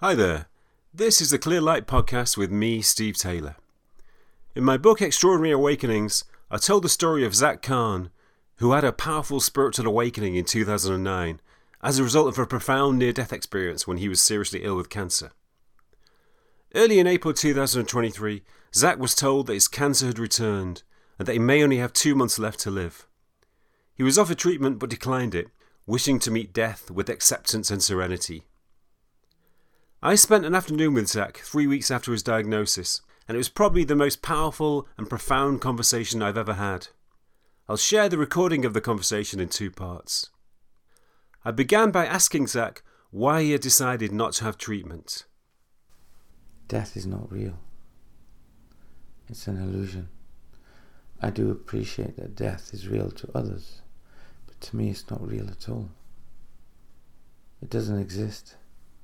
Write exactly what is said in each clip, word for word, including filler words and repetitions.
Hi there, this is the Clear Light Podcast with me, Steve Taylor. In my book Extraordinary Awakenings, I told the story of Zach Kahn, who had a powerful spiritual awakening in two thousand nine as a result of a profound near-death experience when he was seriously ill with cancer. Early in April two thousand twenty-three, Zach was told that his cancer had returned and that he may only have two months left to live. He was offered treatment but declined it, wishing to meet death with acceptance and serenity. I spent an afternoon with Zach three weeks after his diagnosis, and it was probably the most powerful and profound conversation I've ever had. I'll share the recording of the conversation in two parts. I began by asking Zach why he had decided not to have treatment. Death is not real. It's an illusion. I do appreciate that death is real to others, but to me it's not real at all. It doesn't exist.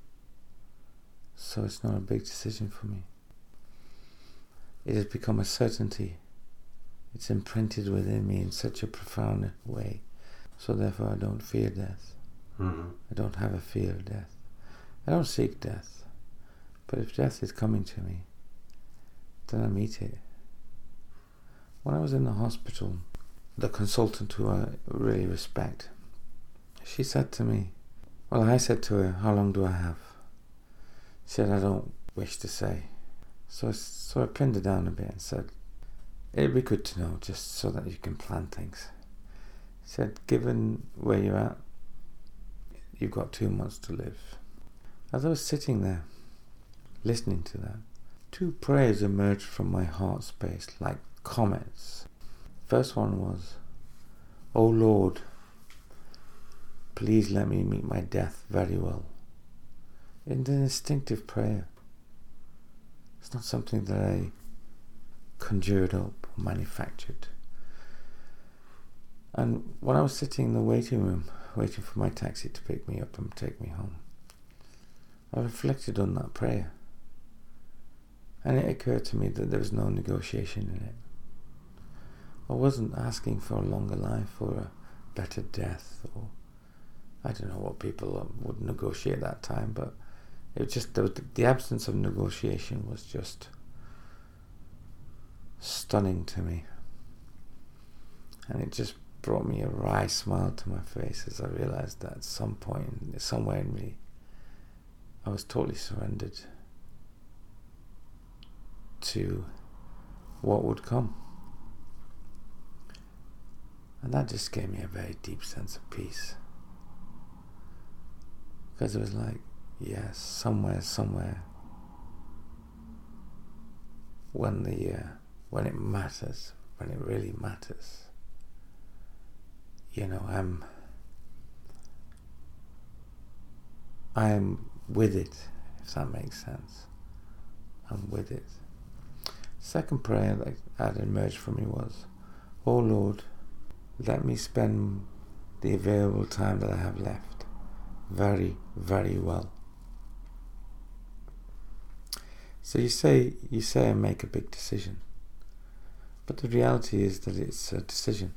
So it's not a big decision for me. It has become a certainty. It's imprinted within me in such a profound way. So therefore I don't fear death. Mm-hmm. I don't have a fear of death. I don't seek death. But if death is coming to me, then I meet it. When I was in the hospital, the consultant who I really respect, she said to me, well, I said to her, how long do I have? She said, I don't wish to say. So I, so I pinned her down a bit and said, it'd be good to know just so that you can plan things. She said, given where you're at, you've got two months to live. As I was sitting there, listening to that, two prayers emerged from my heart space like comets. First one was, O Lord, please let me meet my death very well. It's an instinctive prayer. It's not something that I conjured up or manufactured. And when I was sitting in the waiting room, waiting for my taxi to pick me up and take me home, I reflected on that prayer. And it occurred to me that there was no negotiation in it. I wasn't asking for a longer life or a better death, or I don't know what people would negotiate at that time, but it was just the, the absence of negotiation was just stunning to me. And it just brought me a wry smile to my face as I realized that at some point, somewhere in me, I was totally surrendered to what would come. And that just gave me a very deep sense of peace. Because it was like, yes, somewhere, somewhere, when the uh, when it matters, when it really matters, you know, I'm I'm with it, if that makes sense. I'm with it. Second prayer that had emerged from me was, oh Lord, let me spend the available time that I have left very, very well. So you say you say I make a big decision, but the reality is that it's a decision,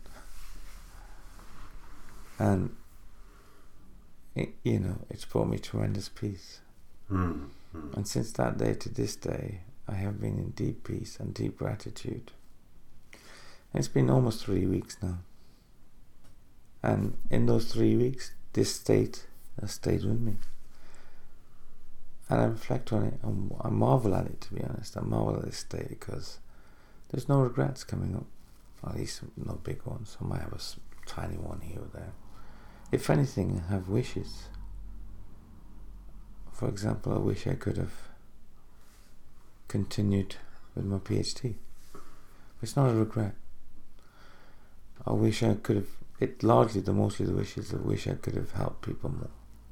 and it, you know, it's brought me tremendous peace. Mm-hmm. And since that day to this day, I have been in deep peace and deep gratitude. And it's been almost three weeks now, and in those three weeks, this state has stayed with me. And I reflect on it, and I marvel at it, to be honest. I marvel at this state because there's no regrets coming up. At least no big ones. I might have a tiny one here or there. If anything, I have wishes. For example, I wish I could have continued with my PhD. It's not a regret. I wish I could have, it largely, the mostly the wishes, I wish I could have helped people more.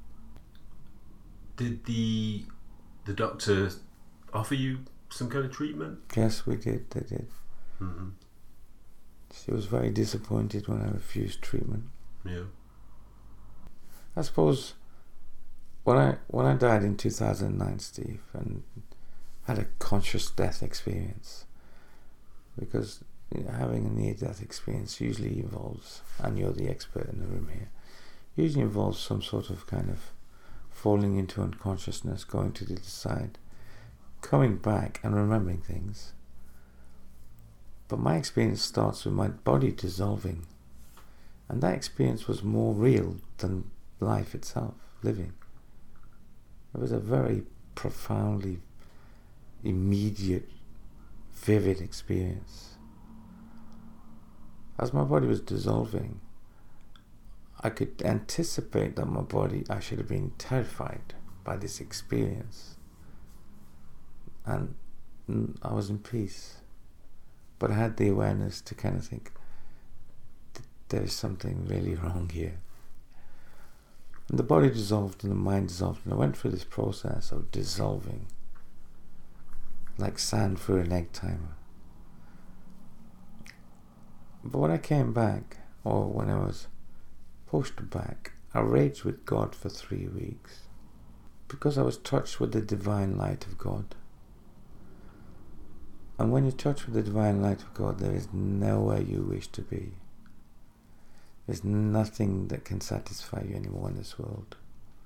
Did the the doctor offer you some kind of treatment? Yes, we did. They did. Mm-hmm. She was very disappointed when I refused treatment. Yeah. I suppose when I when I died in two thousand nine, Steve, and had a conscious death experience, because you know, having a near-death experience usually involves, and you're the expert in the room here, usually involves some sort of kind of falling into unconsciousness, going to the other side, coming back and remembering things. But my experience starts with my body dissolving. And that experience was more real than life itself, living. It was a very profoundly immediate, vivid experience. As my body was dissolving, I could anticipate that my body, I should have been terrified by this experience. And I was in peace. But I had the awareness to kind of think, there is something really wrong here. And the body dissolved and the mind dissolved, and I went through this process of dissolving like sand through an egg timer. But when I came back, or when I was pushed back, I raged with God for three weeks because I was touched with the divine light of God. And when you're touched with the divine light of God, there is nowhere you wish to be. There's nothing that can satisfy you anymore in this world.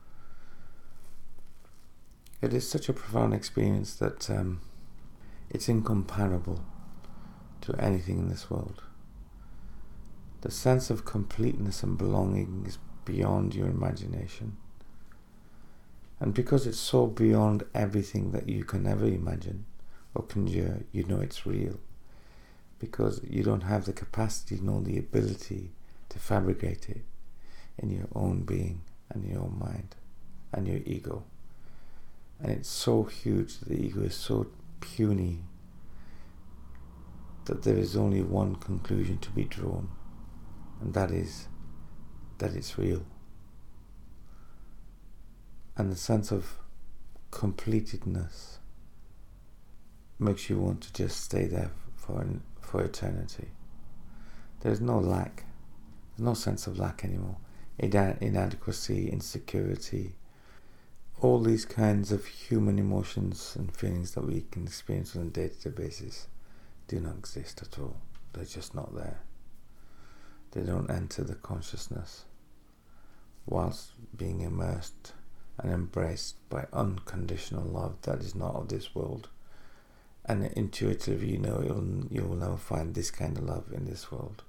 It is such a profound experience that um, it's incomparable to anything in this world. The sense of completeness and belonging is beyond your imagination. And because it's so beyond everything that you can ever imagine or conjure, you know it's real. Because you don't have the capacity nor the ability to fabricate it in your own being and your own mind and your ego. And it's so huge, the ego is so puny that there is only one conclusion to be drawn, and that is that it's real. And the sense of completedness makes you want to just stay there for an, for eternity. There's no lack. There's no sense of lack anymore. Ina- inadequacy, insecurity, all these kinds of human emotions and feelings that we can experience on a day-to-day basis do not exist at all. They're just not there. They don't enter the consciousness whilst being immersed and embraced by unconditional love that is not of this world. And intuitively, you know, you'll, you will never find this kind of love in this world.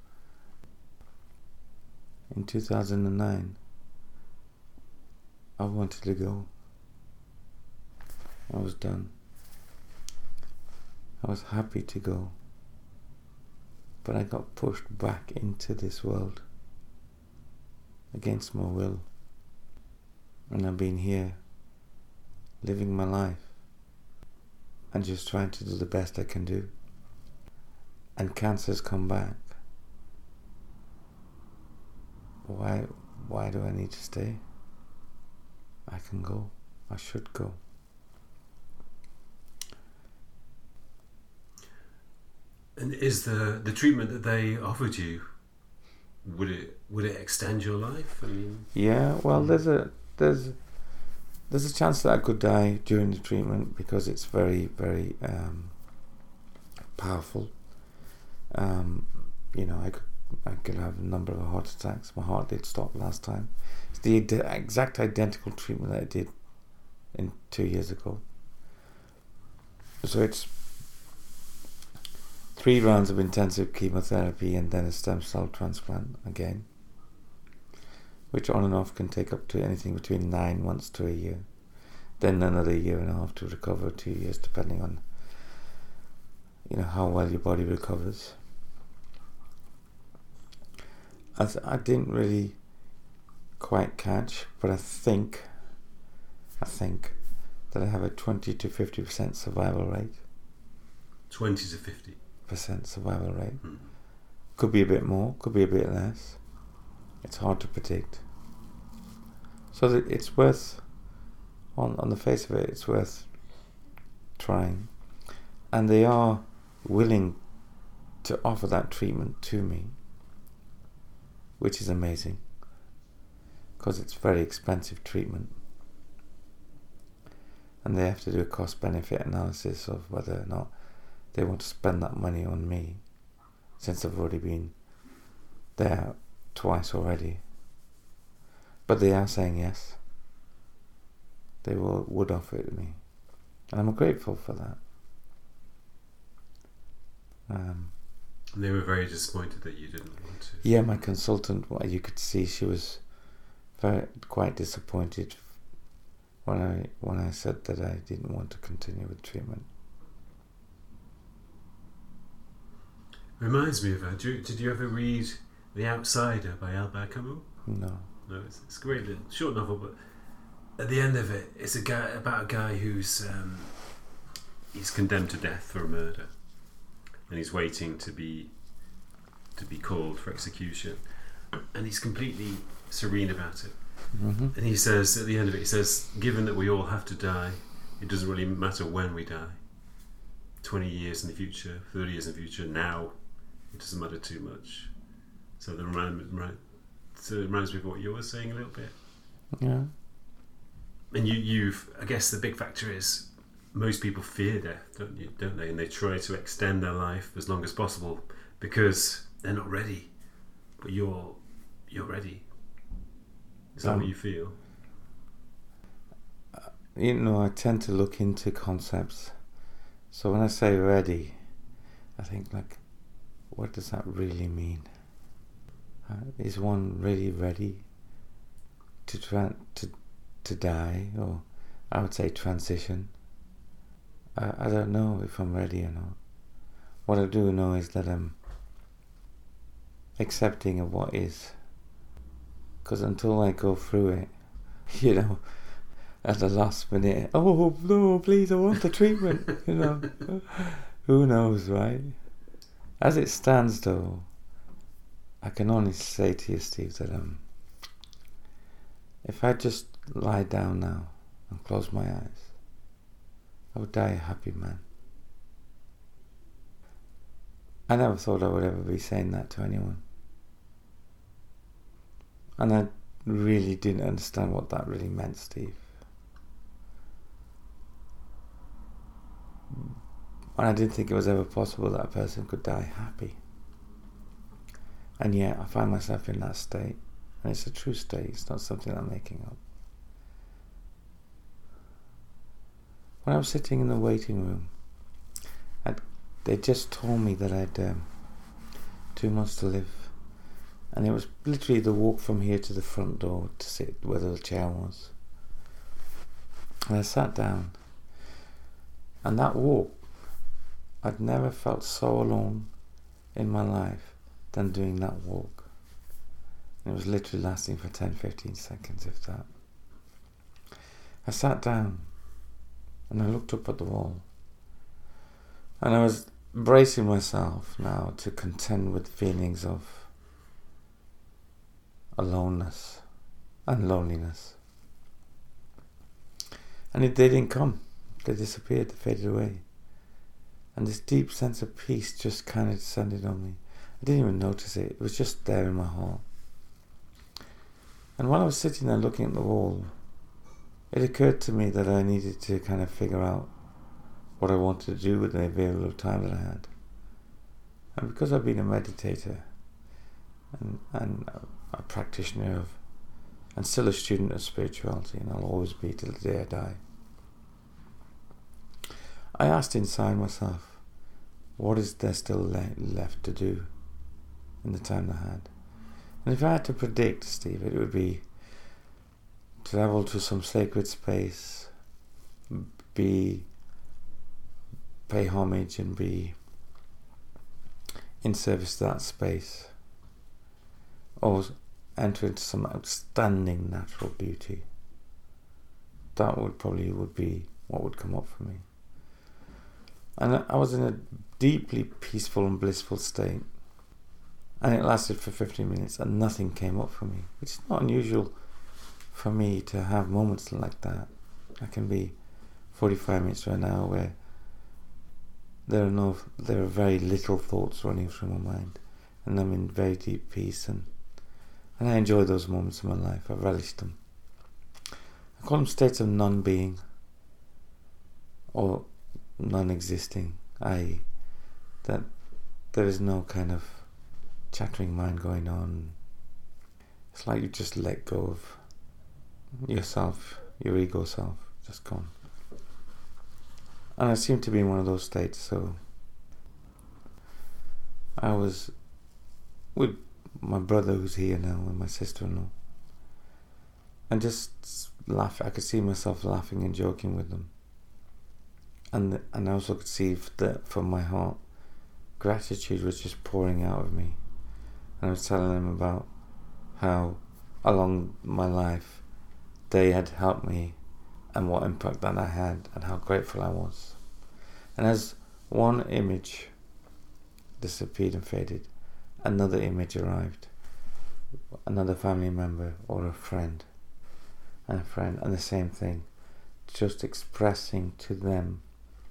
In two thousand nine, I wanted to go. I was done. I was happy to go. But I got pushed back into this world against my will. And I've been here, living my life, and just trying to do the best I can do. And cancer's come back. Why, why do I need to stay? I can go. I should go. And is the the treatment that they offered you, would it would it extend your life? I mean, yeah. Well, there's a there's there's a chance that I could die during the treatment because it's very very um, powerful. Um, you know, I could I could have a number of heart attacks. My heart did stop last time. It's the ad- exact identical treatment that I did in two years ago. So it's three rounds of intensive chemotherapy and then a stem cell transplant again, which on and off can take up to anything between nine months to a year. Then another year and a half to recover, two years depending on, you know, how well your body recovers. I, th- I didn't really quite catch, but I think, I think that I have a twenty to fifty percent survival rate. twenty to fifty percent survival rate. Mm. Could be a bit more, could be a bit less. It's hard to predict. So that it's worth, on, on the face of it, it's worth trying. And they are willing to offer that treatment to me, which is amazing, because it's very expensive treatment. And they have to do a cost-benefit analysis of whether or not they want to spend that money on me, since I've already been there twice already. But they are saying yes. they will, would offer it to me. And I'm grateful for that. Um, and they were very disappointed that you didn't want to. Yeah, my consultant, well, you could see she was very quite disappointed when I when I said that I didn't want to continue with treatment. Reminds me of her. Did you, did you ever read The Outsider by Albert Camus? No. No, it's, it's a great little short novel, but at the end of it, it's a guy about a guy who's um, he's condemned to death for a murder, and he's waiting to be to be called for execution, and he's completely serene about it. Mm-hmm. And he says at the end of it, he says, "Given that we all have to die, it doesn't really matter when we die. Twenty years in the future, thirty years in the future, now, it doesn't matter too much." So that remind, remind, so it reminds me of what you were saying a little bit. Yeah. And you, you've, I guess the big factor is most people fear death, don't you? Don't they? And they try to extend their life as long as possible because they're not ready. But you're, you're ready. Is that Um, what you feel? You know, I tend to look into concepts. So when I say ready, I think like, what does that really mean? Uh, is one really ready to tra- to to die, or I would say transition? I, I don't know if I'm ready or not. What I do know is that I'm accepting of what is. Because until I go through it, you know, at the last minute, oh no, please, I want the treatment, you know. Who knows, right? As it stands though, I can only say to you, Steve, that um, if I just lie down now and close my eyes, I would die a happy man. I never thought I would ever be saying that to anyone. And I really didn't understand what that really meant, Steve. And I didn't think it was ever possible that a person could die happy. And yet I find myself in that state. And it's a true state, it's not something I'm making up. When I was sitting in the waiting room, I'd, they just told me that I'd um, two months to live. And it was literally the walk from here to the front door to sit where the chair was. And I sat down. And that walk, I'd never felt so alone in my life than doing that walk. And it was literally lasting for ten to fifteen seconds, if that. I sat down and I looked up at the wall. And I was bracing myself now to contend with feelings of aloneness and loneliness. And it, they didn't come. They disappeared, they faded away. And this deep sense of peace just kind of descended on me. I didn't even notice it. It was just there in my heart. And while I was sitting there looking at the wall, it occurred to me that I needed to kind of figure out what I wanted to do with the available time that I had. And because I've been a meditator and, and a, a practitioner of, and still a student of spirituality, and I'll always be till the day I die, I asked inside myself, what is there still le- left to do in the time I had? And if I had to predict, Steve, it would be travel to some sacred space, be pay homage and be in service to that space, or enter into some outstanding natural beauty. That would probably would be what would come up for me. And I was in a deeply peaceful and blissful state. And it lasted for fifteen minutes and nothing came up for me, which is not unusual for me to have moments like that. I can be forty-five minutes to an hour where there are no, there are very little thoughts running through my mind, and I'm in very deep peace, and and I enjoy those moments in my life. I relish them. I call them states of non-being or non-existing, that is, that there is no kind of chattering mind going on. It's like you just let go of yourself, your ego self, just gone. And I seem to be in one of those states, so I was with my brother who's here now and my sister-in-law, and just laugh. I could see myself laughing and joking with them, and and I also could see that from my heart, gratitude was just pouring out of me. And I was telling them about how along my life they had helped me and what impact that I had and how grateful I was. And as one image disappeared and faded, another image arrived. Another family member or a friend and a friend, and the same thing, just expressing to them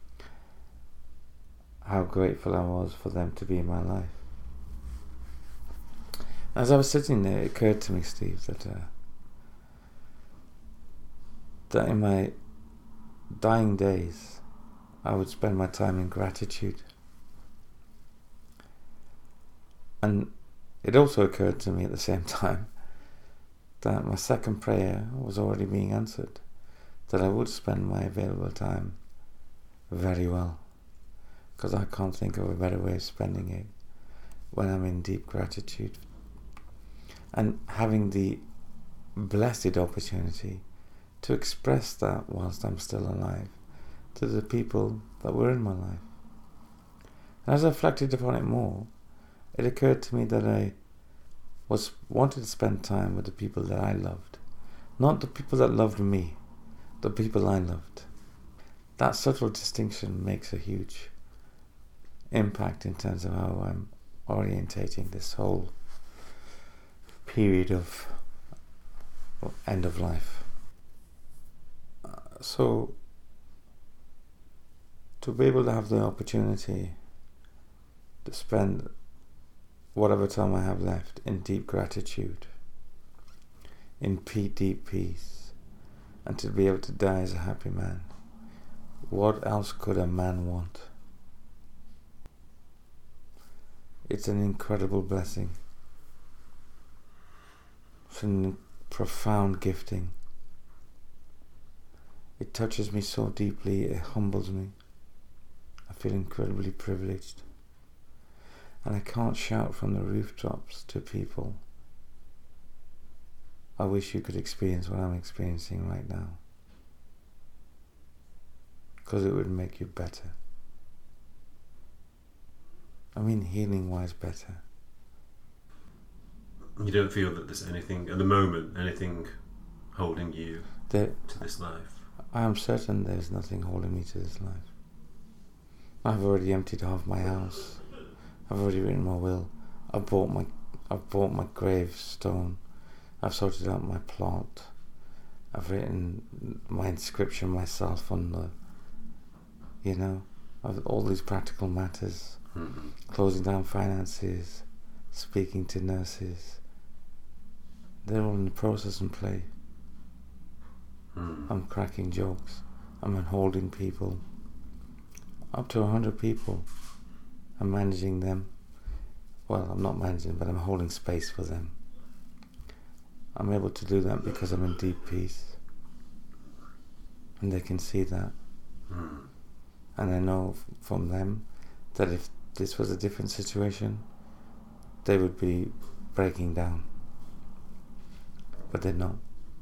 how grateful I was for them to be in my life. As I was sitting there, it occurred to me, Steve, that uh, that in my dying days, I would spend my time in gratitude. And it also occurred to me at the same time that my second prayer was already being answered, that I would spend my available time very well, because I can't think of a better way of spending it when I'm in deep gratitude and having the blessed opportunity to express that whilst I'm still alive to the people that were in my life. And as I reflected upon it more, it occurred to me that I was wanted to spend time with the people that I loved, not the people that loved me, the people I loved. That subtle distinction makes a huge impact in terms of how I'm orientating this whole period of end of life. Uh, so to be able to have the opportunity to spend whatever time I have left in deep gratitude, in deep peace, and to be able to die as a happy man, what else could a man want? It's an incredible blessing. It's a profound gifting. It touches me so deeply, it humbles me. I feel incredibly privileged. And I can't shout from the rooftops to people, I wish you could experience what I'm experiencing right now, because it would make you better. I mean, healing wise better. You don't feel that there's anything, at the moment, anything holding you there, to this life? I am certain there's nothing holding me to this life. I've already emptied half my house. I've already written my will. I've bought my I've bought my gravestone. I've sorted out my plot. I've written my inscription myself on the, you know, of all these practical matters. Mm-hmm. Closing down finances, speaking to nurses. They're all in the process and play. Mm. I'm cracking jokes. I'm holding people. Up to a hundred people. I'm managing them. Well, I'm not managing, but I'm holding space for them. I'm able to do that because I'm in deep peace. And they can see that. Mm. And I know f- from them that if this was a different situation, they would be breaking down. But they're not.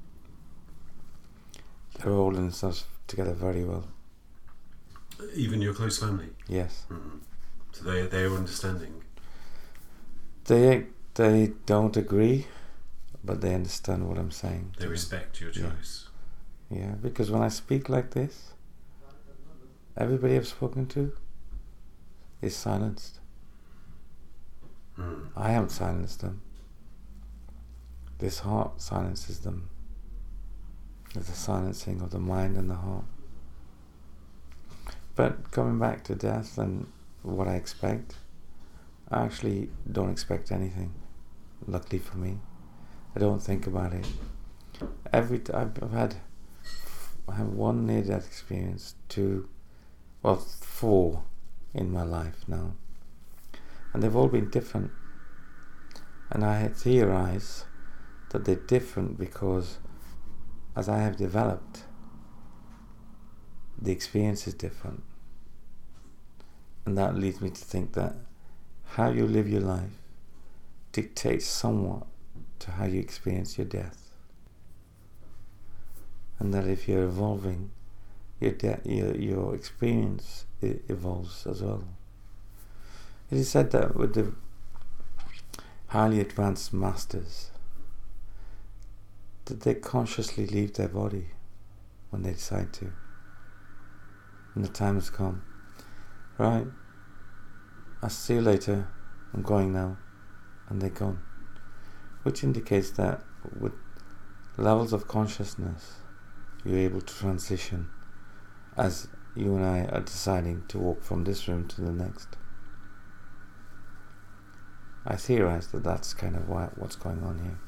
They're holding themselves together very well. Even your close family? Yes. Mm-hmm. So they they are understanding. They they don't agree, but they understand what I'm saying. They respect your choice. Yeah. yeah, because when I speak like this, everybody I've spoken to is silenced. Mm. I haven't silenced them. This heart silences them. There's a silencing of the mind and the heart. But coming back to death and what I expect, I actually don't expect anything. Luckily for me, I don't think about it. Every t- I've, I've had, I have one near-death experience, two, well, four in my life now, and they've all been different. And I had theorized that they're different because, as I have developed, the experience is different. And that leads me to think that how you live your life dictates somewhat to how you experience your death. And that if you're evolving, your de- your, your experience I- evolves as well. It is said that with the highly advanced masters, that they consciously leave their body when they decide to. And the time has come. Right, I'll see you later, I'm going now, and they're gone. Which indicates that with levels of consciousness, you're able to transition as you and I are deciding to walk from this room to the next. I theorize that that's kind of why, what's going on here.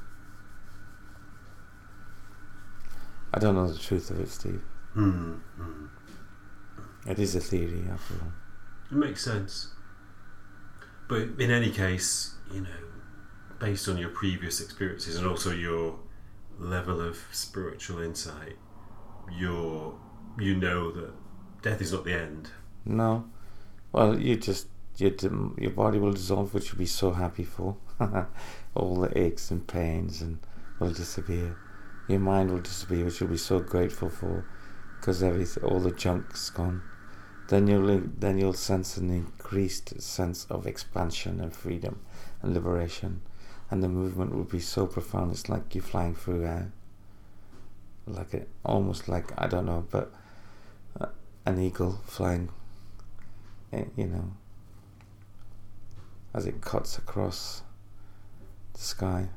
I don't know the truth of it, Steve. Mm-hmm. It is a theory, after all. It makes sense. But in any case, you know, based on your previous experiences and also your level of spiritual insight, you're, you know that death is not the end. No. Well, you just, your, your body will dissolve, which you'll be so happy for. All the aches and pains and will disappear. Your mind will disappear, which you'll be so grateful for, because everything, all the junk's gone. Then you'll then you'll sense an increased sense of expansion and freedom and liberation, and the movement will be so profound. It's like you're flying through air, like it almost like I don't know, but uh, an eagle flying, you know, as it cuts across the sky,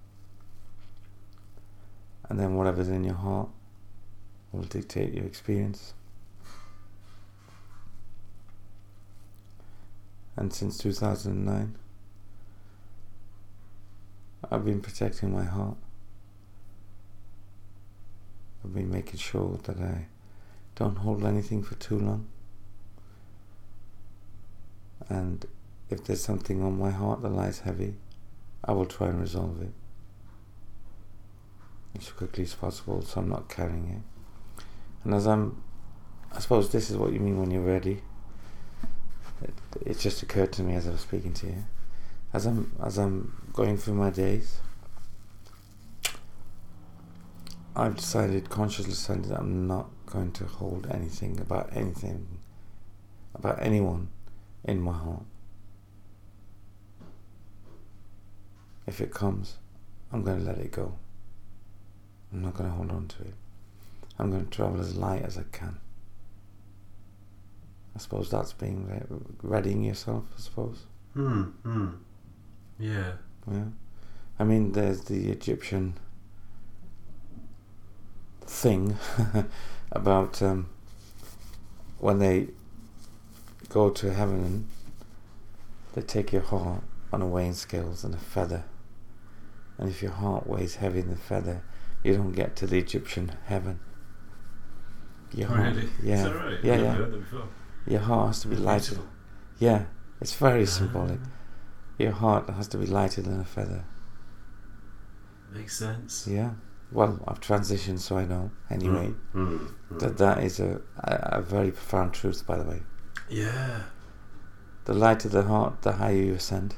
and then whatever's in your heart will dictate your experience. And since two thousand nine, I've been protecting my heart. I've been making sure that I don't hold anything for too long. And if there's something on my heart that lies heavy, I will try and resolve it as quickly as possible, so I'm not carrying it. And as I'm, I suppose this is what you mean when you're ready. It, it just occurred to me as I was speaking to you. As I'm as I'm going through my days, I've decided, consciously decided, that I'm not going to hold anything about anything, about anyone in my heart. If it comes, I'm going to let it go. I'm not going to hold on to it. I'm going to travel as light as I can. I suppose that's being re- readying yourself, I suppose. Hmm, hmm. Yeah. Yeah. I mean, there's the Egyptian thing about um, when they go to heaven, they take your heart on a weighing scales and a feather. And if your heart weighs heavier than the feather, you don't get to the Egyptian heaven. Your oh, heart, really? Yeah. Is that right? Yeah, I've never yeah. heard that before. Your heart has to be lighter. Beautiful. Yeah, it's very symbolic. Ah. Your heart has to be lighter than a feather. Makes sense. Yeah. Well, I've transitioned, so I know. Anyway, Mm, mm, mm. that that is a, a a very profound truth, by the way. Yeah. The lighter the heart, the higher you ascend.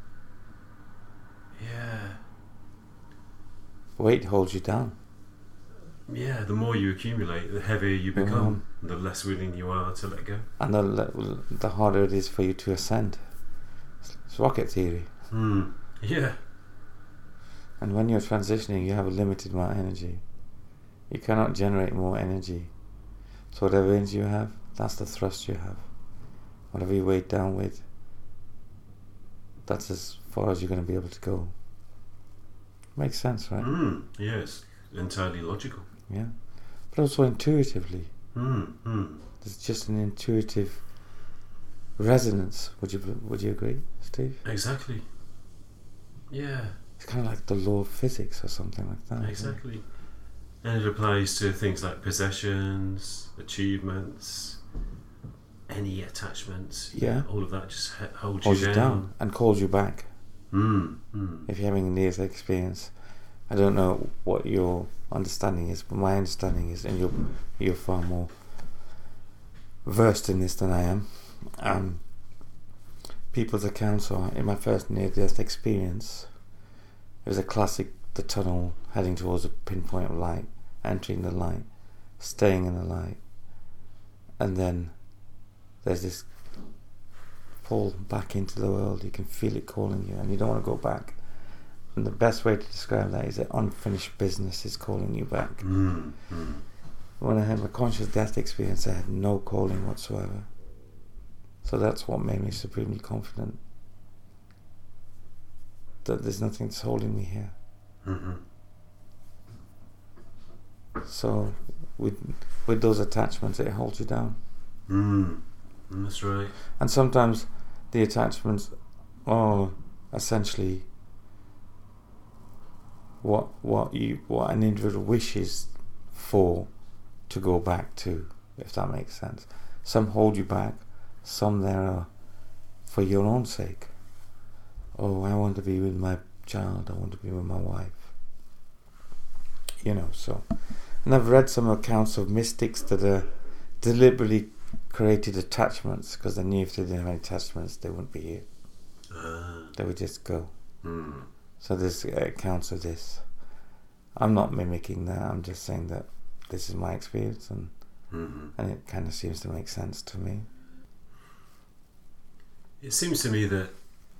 Yeah. Weight holds you down. Yeah, the more you accumulate, the heavier you become, mm. the less willing you are to let go. And the the harder it is for you to ascend. It's rocket theory. Mm. Yeah. And when you're transitioning, you have a limited amount of energy. You cannot generate more energy. So whatever energy you have, that's the thrust you have. Whatever you weigh down with, that's as far as you're going to be able to go. Makes sense, right? Mm. Yes, entirely logical. Yeah. But also intuitively. Mm. Mm. There's just an intuitive resonance. Would you would you agree, Steve? Exactly. Yeah. It's kind of like the law of physics or something like that. Exactly. And it applies to things like possessions, achievements, any attachments. Yeah. All of that just h- holds, holds you, you down. down and calls you back. Mm. Mm. If you're having a near-death experience, I don't know what your understanding is, but my understanding is, and you're you're far more versed in this than I am. Um, people's accounts are, in my first near-death experience, it was a classic, the tunnel heading towards a pinpoint of light, entering the light, staying in the light, and then there's this fall back into the world. You can feel it calling you and you don't want to go back. And the best way to describe that is that unfinished business is calling you back. Mm, mm. When I had my conscious death experience, I had no calling whatsoever. So that's what made me supremely confident that there's nothing that's holding me here. Mm-hmm. So with with those attachments, it holds you down. Mm, that's right. And sometimes the attachments are essentially what what you what an individual wishes for to go back to, if that makes sense. Some hold you back, some there are for your own sake. Oh, I want to be with my child, I want to be with my wife. You know, so. And I've read some accounts of mystics that are deliberately created attachments because they knew if they didn't have any attachments, they wouldn't be here. Uh. They would just go. Mm. So there's accounts of this. I'm not mimicking that, I'm just saying that this is my experience, and mm-hmm. and it kind of seems to make sense to me. It seems to me that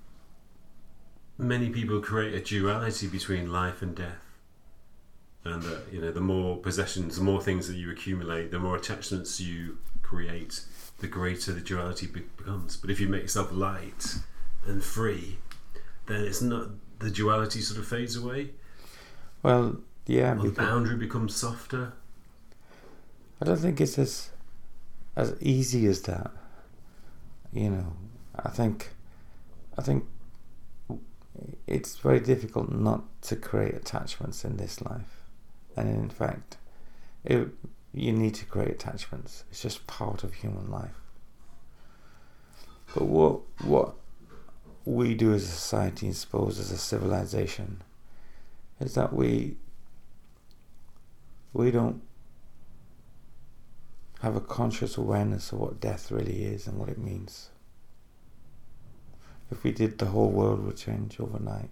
many people create a duality between life and death, and that, you know, the more possessions, the more things that you accumulate, the more attachments you create, the greater the duality be- becomes. But if you make yourself light and free, then it's not, the duality sort of fades away. Well, yeah, the boundary becomes softer. I don't think it's as as easy as that. You know, I think I think it's very difficult not to create attachments in this life, and in fact, it, you need to create attachments. It's just part of human life. But what what we do as a society, and suppose as a civilization, is that we we don't have a conscious awareness of what death really is and what it means. If we did, the whole world would change overnight.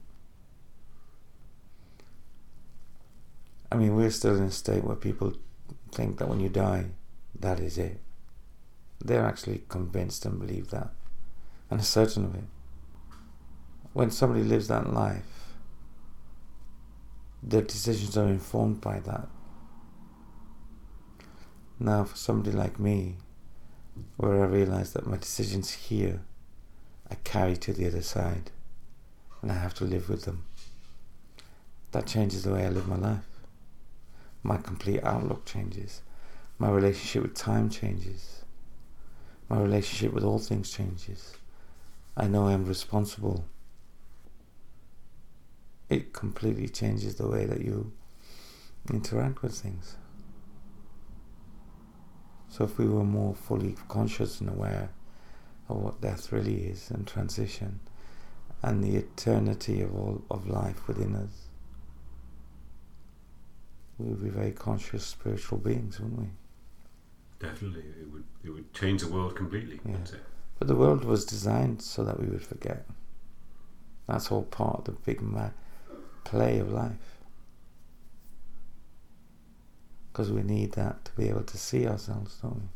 I mean, we're still in a state where people think that when you die, that is it. They're actually convinced and believe that, and are certain of it. When somebody lives that life, their decisions are informed by that. Now, for somebody like me, where I realise that my decisions here, I carry to the other side, and I have to live with them, that changes the way I live my life. My complete outlook changes. My relationship with time changes. My relationship with all things changes. I know I'm responsible. It completely changes the way that you interact with things. So if we were more fully conscious and aware of what death really is, and transition, and the eternity of all of life within us, we would be very conscious spiritual beings, wouldn't we? Definitely, it would it would change the world completely, yeah. wouldn't it? But the world was designed so that we would forget. That's all part of the big ma- play of life. Because we need that to be able to see ourselves, don't we?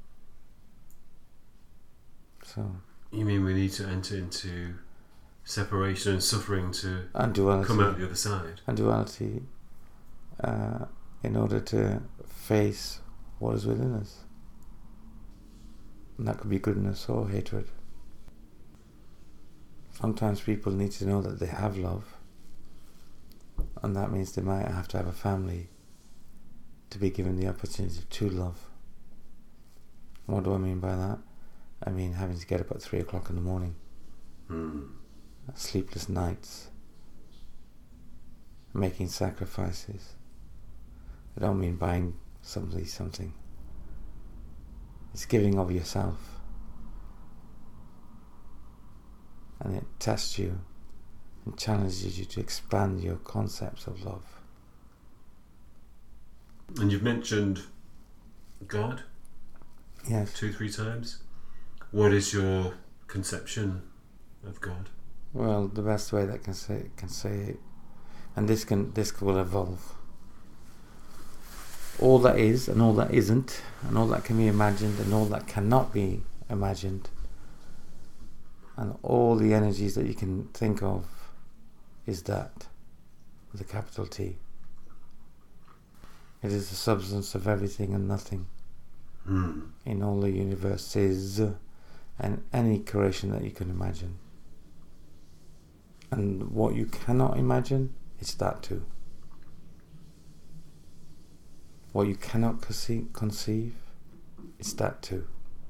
So. You mean we need to enter into separation and suffering to and duality, come out the other side? And duality, uh, in order to face what is within us. And that could be goodness or hatred. Sometimes people need to know that they have love, and that means they might have to have a family to be given the opportunity to love. What do I mean by that? I mean having to get up at three o'clock in the morning, mm. sleepless nights, making sacrifices. I don't mean buying somebody something. It's giving of yourself, and it tests you and challenges you to expand your concepts of love. And you've mentioned God. Yes. Two, three times. What is your conception of God? Well, the best way that I can say can say it, and this can this will evolve. All that is and all that isn't, and all that can be imagined and all that cannot be imagined, and all the energies that you can think of, is that with a capital T. It is the substance of everything and nothing mm. in all the universes and any creation that you can imagine. And what you cannot imagine, it's that too. What you cannot conceive, conceive, it's that too.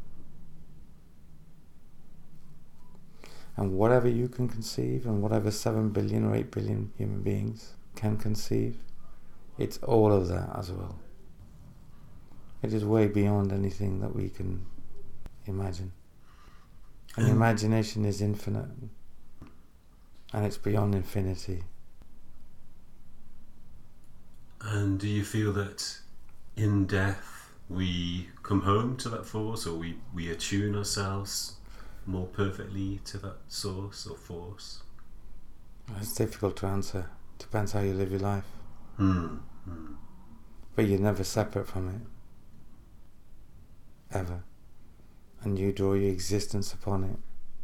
And whatever you can conceive, and whatever seven billion or eight billion human beings can conceive, it's all of that as well. It is way beyond anything that we can imagine. And imagination is infinite, and it's beyond infinity. And do you feel that in death we come home to that force, or we, we attune ourselves more perfectly to that source or force? It's difficult to answer. Depends how you live your life. Mm. Mm. But you're never separate from it. Ever. And you draw your existence upon it.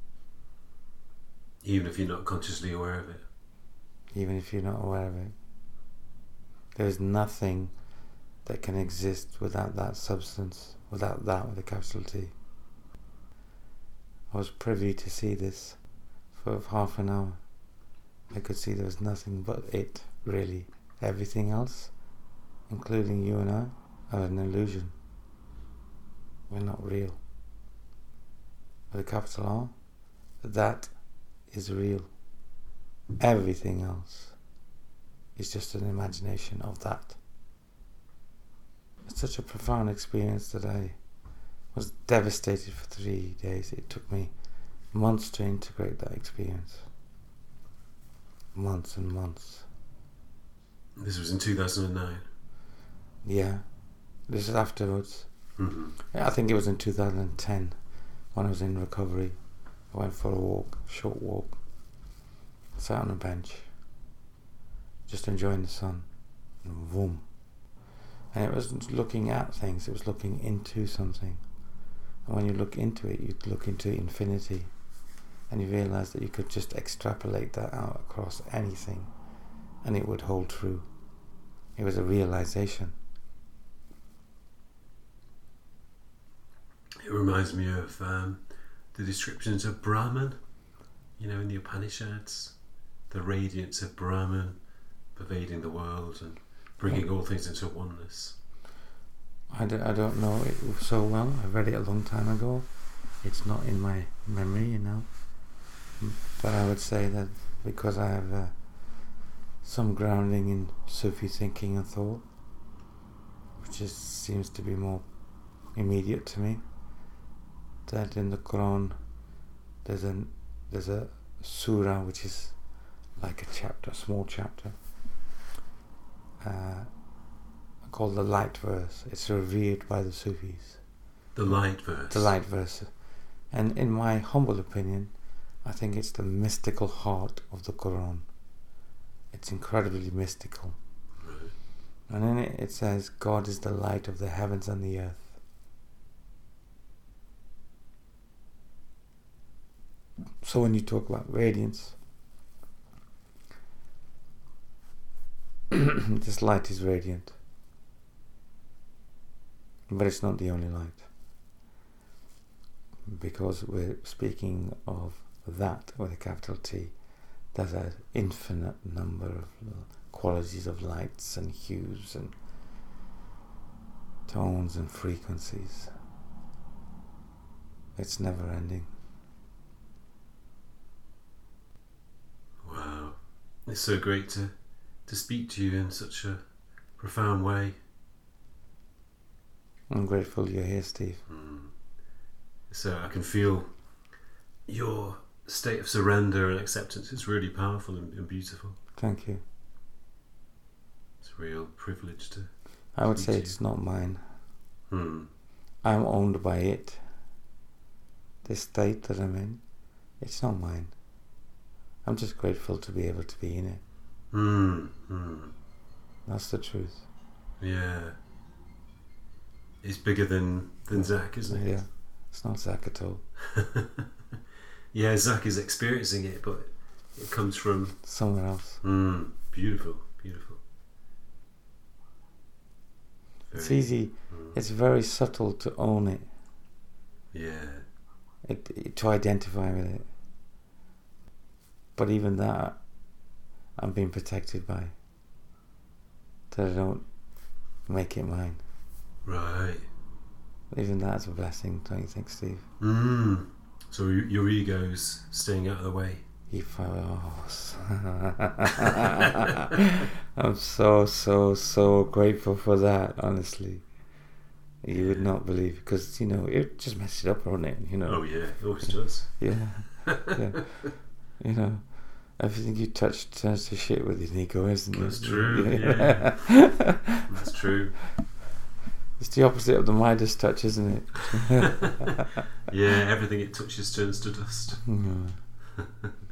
Even if you're not consciously aware of it? Even if you're not aware of it. There is nothing that can exist without that substance, without that with a capital T. I was privy to see this for half an hour. I could see there was nothing but it, really. Everything else, including you and I, are an illusion. We're not real. With a capital R, that is real. Everything else is just an imagination of that. It's such a profound experience that I was devastated for three days. It took me months to integrate that experience. Months and months. This was in two thousand nine? Yeah. This is afterwards. Mm-hmm. I think it was in two thousand ten when I was in recovery. I went for a walk, short walk. Sat on a bench, just enjoying the sun. And boom. And it wasn't looking at things, it was looking into something. And when you look into it, you look into infinity. And you realise that you could just extrapolate that out across anything, and it would hold true. It was a realisation. It reminds me of um, the descriptions of Brahman, you know, in the Upanishads. The radiance of Brahman pervading the world and bringing all things into oneness. I, d- I don't know it so well. I read it a long time ago. It's not in my memory, you know. But I would say that because I have uh, some grounding in Sufi thinking and thought, which just seems to be more immediate to me, that in the Quran there's a there's a surah which is like a chapter, a small chapter, uh, called the light verse. It's revered by the Sufis. The light verse. The light verse, and in my humble opinion, I think it's the mystical heart of the Quran. It's incredibly mystical. Right. And in it it says, God is the light of the heavens and the earth. So when you talk about radiance, this light is radiant. But it's not the only light. Because we're speaking of that with a capital T, there's an infinite number of qualities of lights and hues and tones and frequencies. It's never ending. Wow. It's so great to, to speak to you in such a profound way. I'm grateful you're here, Steve. Mm. So I can feel your state of surrender and acceptance is really powerful and, and beautiful. Thank you. It's a real privilege to I would speak say to it's you. not mine. Hmm. I'm owned by it. This state that I'm in, it's not mine. I'm just grateful to be able to be in it. Mm, mm. That's the truth. Yeah. It's bigger than, than Zach, isn't it? Yeah. It's not Zach at all. Yeah, Zach is experiencing it, but it comes from somewhere else. Mm, beautiful, beautiful. It's Very, easy. mm. It's very subtle to own it. Yeah. It, it, to identify with it. But even that, I'm being protected by. That I don't make it mine. Right. Even that's a blessing, don't you think, Steve? Mm. So your ego's staying out of the way. If I was. I'm so, so, so grateful for that, honestly. You would not believe, because, you know, it just messed it up, wouldn't it? You know? Oh, yeah, it always does. Yeah. Yeah. You know, everything you touch turns to shit with your ego, isn't it? That's true, yeah. That's true. It's the opposite of the Midas touch, isn't it? Yeah, everything it touches turns to dust. Yeah.